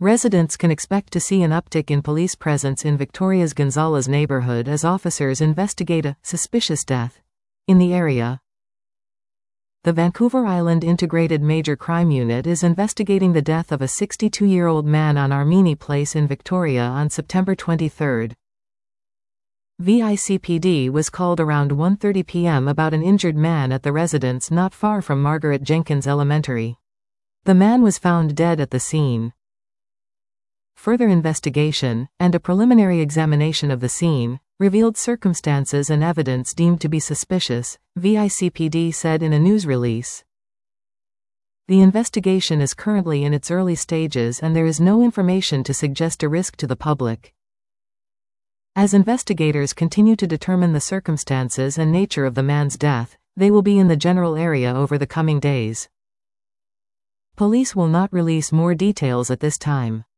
Residents can expect to see an uptick in police presence in Victoria's Gonzales neighborhood as officers investigate a suspicious death in the area. The Vancouver Island Integrated Major Crime Unit is investigating the death of a 62-year-old man on Armini Place in Victoria on September 23. VICPD was called around 1:30 p.m. about an injured man at the residence not far from Margaret Jenkins Elementary. The man was found dead at the scene. Further investigation, and a preliminary examination of the scene, revealed circumstances and evidence deemed to be suspicious, VICPD said in a news release. The investigation is currently in its early stages and there is no information to suggest a risk to the public. As investigators continue to determine the circumstances and nature of the man's death, they will be in the general area over the coming days. Police will not release more details at this time.